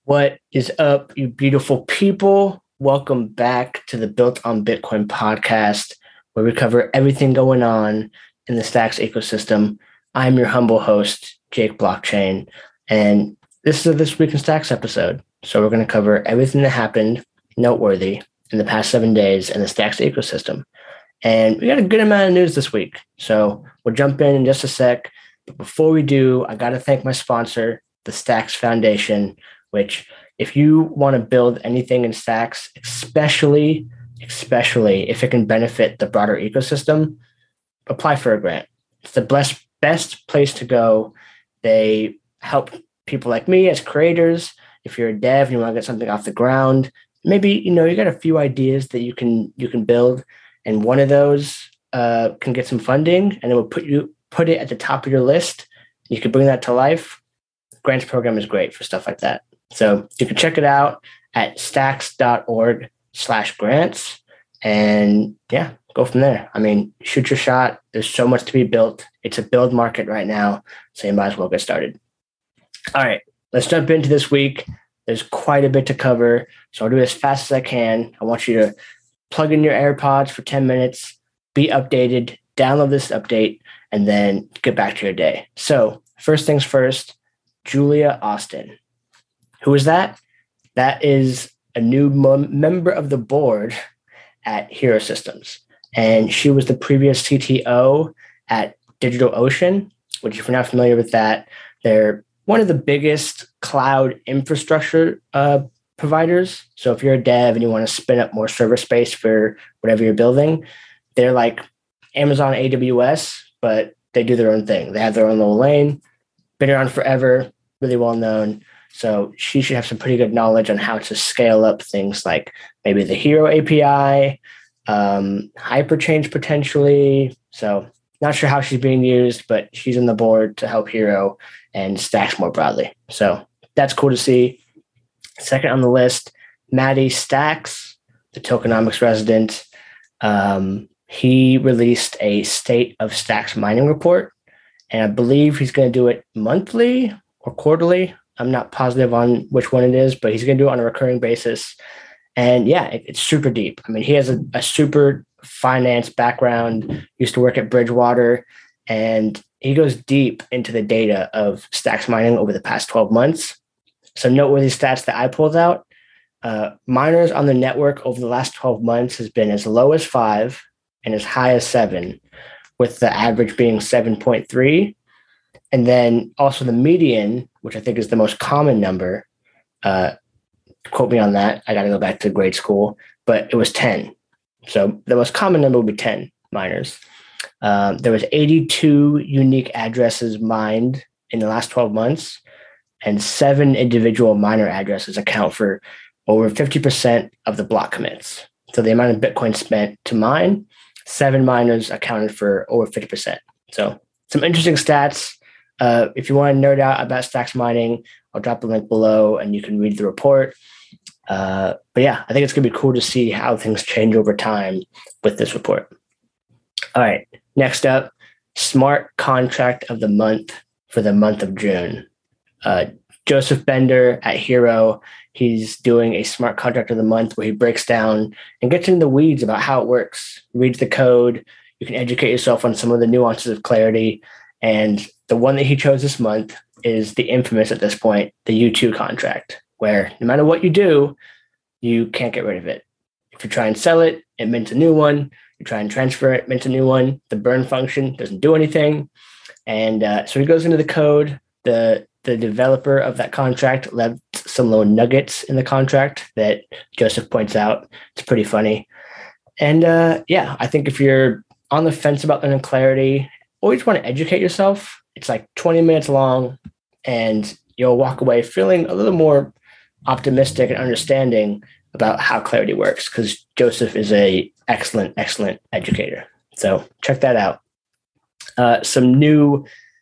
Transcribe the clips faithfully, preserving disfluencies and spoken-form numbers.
What is up, you beautiful people? Welcome back to the Built on Bitcoin podcast, where we cover everything going on in the Stacks ecosystem. I'm your humble host, Jake Blockchain, and this is a This Week in Stacks episode. So we're going to cover everything that happened noteworthy in the past seven days in the Stacks ecosystem. And we got a good amount of news this week. So we'll jump in in just a sec. But before we do, I got to thank my sponsor, the Stacks Foundation, which if you want to build anything in Stacks, especially, especially if it can benefit the broader ecosystem, apply for a grant. It's the best, best place to go. They help people like me as creators. If you're a dev and you want to get something off the ground, maybe, you know, you got a few ideas that you can you can build, and one of those uh, can get some funding, and it will put you put it at the top of your list. You can bring that to life. The grants program is great for stuff like that. So you can check it out at stacks.org slash grants. And yeah, go from there. I mean, shoot your shot. There's so much to be built. It's a build market right now. So you might as well get started. All right, let's jump into this week. There's quite a bit to cover. So I'll do it as fast as I can. I want you to plug in your AirPods for ten minutes, be updated, download this update, and then get back to your day. So first things first, Julia Austin. Who is that? That is a new mem- member of the board at Hero Systems. And she was the previous C T O at DigitalOcean, which if you're not familiar with that, they're one of the biggest cloud infrastructure uh, providers. So if you're a dev and you want to spin up more server space for whatever you're building, they're like Amazon A W S, but they do their own thing. They have their own little lane, been around forever, really well known. So she should have some pretty good knowledge on how to scale up things like maybe the Hero A P I, um, Hyperchange potentially. So not sure how she's being used, but she's on the board to help Hero and Stacks more broadly. So that's cool to see. Second on the list, Matty Stacks, the tokenomics resident. Um, he released a State of Stacks mining report, and I believe he's going to do it monthly or quarterly. I'm not positive on which one it is, but he's going to do it on a recurring basis. And yeah, it, it's super deep. I mean, he has a, a super finance background, used to work at Bridgewater, and he goes deep into the data of Stacks mining over the past twelve months. Some noteworthy stats that I pulled out, uh, miners on the network over the last twelve months has been as low as five and as high as seven, with the average being seven point three. And then also the median, which I think is the most common number, uh, quote me on that, I got to go back to grade school, but it was ten. So the most common number would be ten miners. Um, there was eighty-two unique addresses mined in the last twelve months, and seven individual miner addresses account for over fifty percent of the block commits. So the amount of Bitcoin spent to mine, seven miners accounted for over fifty percent. So some interesting stats. Uh, if you want to nerd out about Stacks mining, I'll drop a link below and you can read the report. Uh, but yeah, I think it's going to be cool to see how things change over time with this report. All right, next up, Smart Contract of the Month for the month of June. Uh, Joseph Bender at Hero, he's doing a Smart Contract of the Month where he breaks down and gets into the weeds about how it works, reads the code. You can educate yourself on some of the nuances of Clarity. And the one that he chose this month is the infamous at this point, the U two contract, where no matter what you do, you can't get rid of it. If you try and sell it, it mints a new one. You try and transfer it, mints a new one. The burn function doesn't do anything. And uh, so he goes into the code. The, the developer of that contract left some little nuggets in the contract that Joseph points out. It's pretty funny. And uh, yeah, I think if you're on the fence about learning Clarity, always want to educate yourself. It's like twenty minutes long, and you'll walk away feeling a little more optimistic and understanding about how Clarity works, because Joseph is a excellent, excellent educator. So check that out. Uh, some new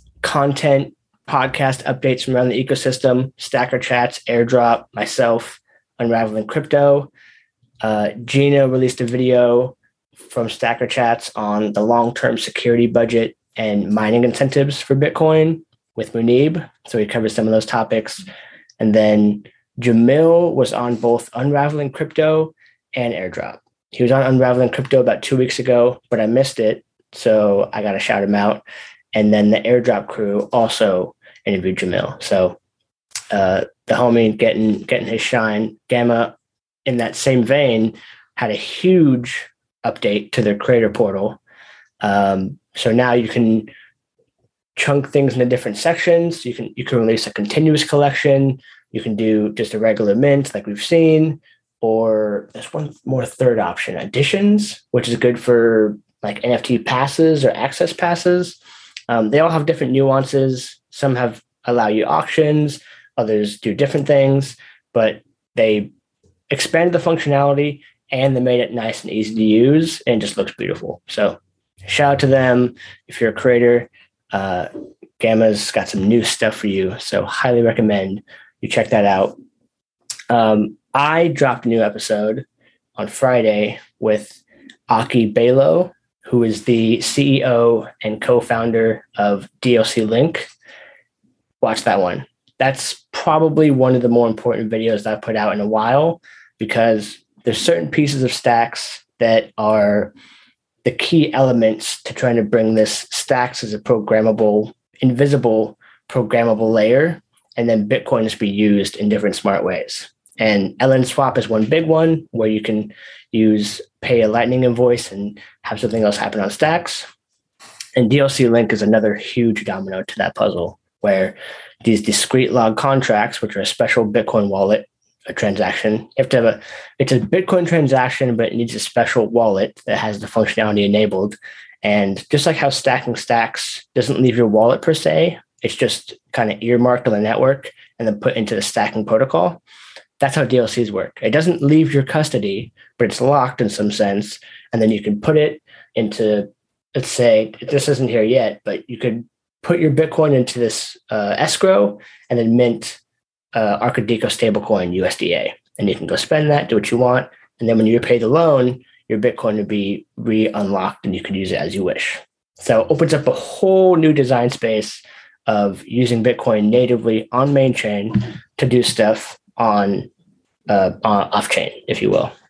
content podcast updates from around the ecosystem: Stacker Chats, Airdrop, myself, Unraveling Crypto. Uh, Gina released a video from Stacker Chats on the long-term security budget and mining incentives for Bitcoin with Munib. So he covers some of those topics. And then Jamil was on both Unraveling Crypto and Airdrop. He was on Unraveling Crypto about two weeks ago, but I missed it, so I got to shout him out. And then the Airdrop crew also interviewed Jamil. So uh, the homie getting getting his shine. Gamma, in that same vein, had a huge update to their creator portal. Um, so now you can chunk things into different sections. You can you can release a continuous collection. You can do just a regular mint like we've seen, or there's one more third option, additions, which is good for like N F T passes or access passes. Um, they all have different nuances. Some have allow you auctions, others do different things, but they expanded the functionality and they made it nice and easy to use and just looks beautiful. So shout out to them. If you're a creator, uh, Gamma's got some new stuff for you. So highly recommend you check that out. Um, I dropped a new episode on Friday with Aki Balo, who is the C E O and co-founder of D L C Link. Watch that one. That's probably one of the more important videos that I put out in a while, because there's certain pieces of Stacks that are the key elements to trying to bring this Stacks as a programmable, invisible programmable layer, and then Bitcoin to be used in different smart ways. And L N Swap is one big one where you can use pay a Lightning invoice and have something else happen on Stacks. And D L C Link is another huge domino to that puzzle, where these discrete log contracts, which are a special Bitcoin wallet, a transaction, you have to have a, it's a Bitcoin transaction, but it needs a special wallet that has the functionality enabled. And just like how stacking Stacks doesn't leave your wallet per se, it's just kind of earmarked on the network and then put into the stacking protocol. That's how D L Cs work. It doesn't leave your custody, but it's locked in some sense. And then you can put it into, let's say, this isn't here yet, but you could put your Bitcoin into this uh, escrow and then mint uh, Arcadico stablecoin U S D A. And you can go spend that, do what you want. And then when you repay the loan, your Bitcoin will be re-unlocked and you can use it as you wish. So it opens up a whole new design space of using Bitcoin natively on main chain to do stuff on, uh, on off chain, if you will.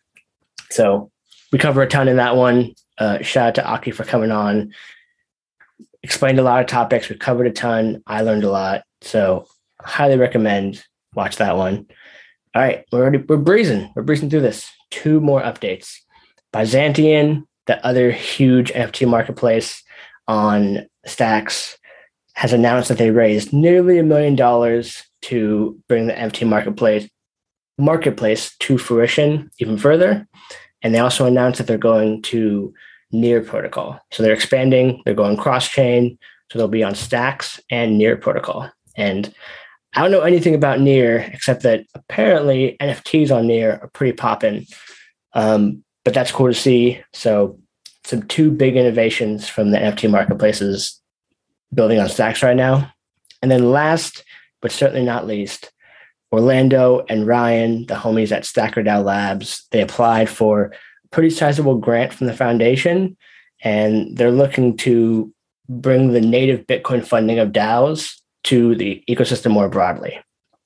So we cover a ton in that one. Uh, shout out to Aki for coming on. Explained a lot of topics. We covered a ton. I learned a lot. So highly recommend watch that one. All right, we're already we're breezing. We're breezing through this. Two more updates. Byzantium, the other huge N F T marketplace on Stacks, has announced that they raised nearly a million dollars to bring the N F T marketplace marketplace to fruition even further. And they also announced that they're going to Near protocol. So they're expanding, they're going cross-chain, so they'll be on Stacks and Near protocol. And I don't know anything about Near, except that apparently N F Ts on Near are pretty popping. Um, but that's cool to see. So some two big innovations from the N F T marketplaces building on Stacks right now. And then last, but certainly not least, Orlando and Ryan, the homies at StackerDAO Labs, they applied for pretty sizable grant from the foundation, and they're looking to bring the native Bitcoin funding of DAOs to the ecosystem more broadly.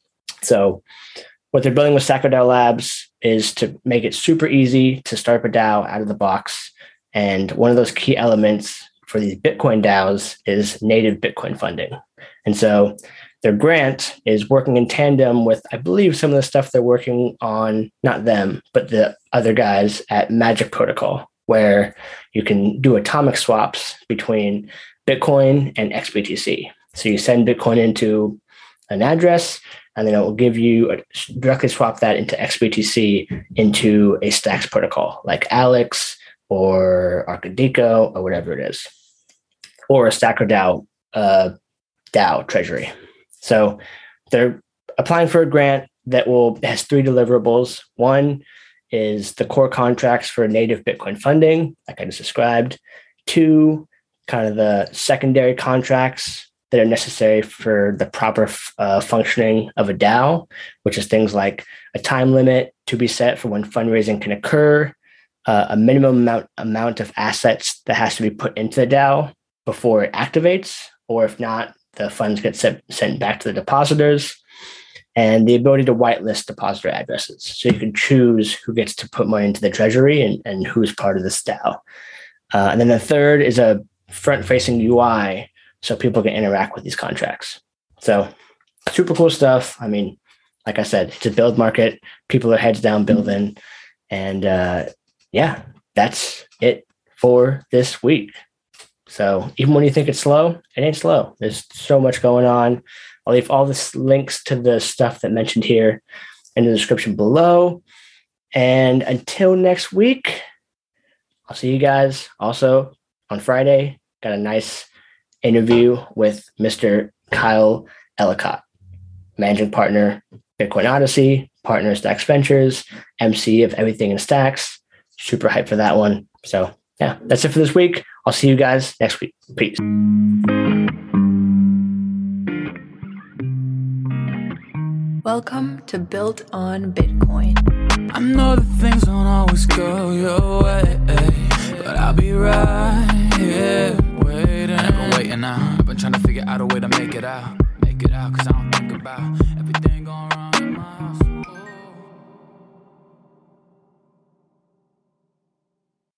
So what they're building with StackerDAO Labs is to make it super easy to start a DAO out of the box. And one of those key elements for these Bitcoin DAOs is native Bitcoin funding. And so their grant is working in tandem with, I believe, some of the stuff they're working on, not them, but the other guys at Magic Protocol, where you can do atomic swaps between Bitcoin and X B T C. So you send Bitcoin into an address, and then it will give you a, directly swap that into X B T C into a Stacks protocol like Alex or Arcadico or whatever it is, or a StackerDAO uh, DAO treasury. So they're applying for a grant that will has three deliverables. One is the core contracts for native Bitcoin funding, like I just described. Two, kind of the secondary contracts that are necessary for the proper uh, functioning of a DAO, which is things like a time limit to be set for when fundraising can occur, uh, a minimum amount, amount of assets that has to be put into the DAO before it activates, or if not, the funds get sent, sent back to the depositors. and the ability to whitelist depositor addresses. So you can choose who gets to put money into the treasury and, and who's part of this DAO. Uh, and then the third is a front-facing U I so people can interact with these contracts. So super cool stuff. I mean, like I said, it's a build market. People are heads down building. And uh, yeah, that's it for this week. So even when you think it's slow, it ain't slow. There's so much going on. I'll leave all the links to the stuff that mentioned here in the description below. And until next week, I'll see you guys also on Friday. Got a nice interview with Mister Kyle Ellicott, managing partner, Bitcoin Odyssey, partner Stacks Ventures, M C of Everything in Stacks. Super hyped for that one. So yeah, that's it for this week. I'll see you guys next week. Peace. Welcome to Built on Bitcoin. I know that things don't always go your way, but I'll be right here waiting. I've been waiting now. I've been trying to figure out a way to make it out. Make it out, cause I don't think about everything going wrong.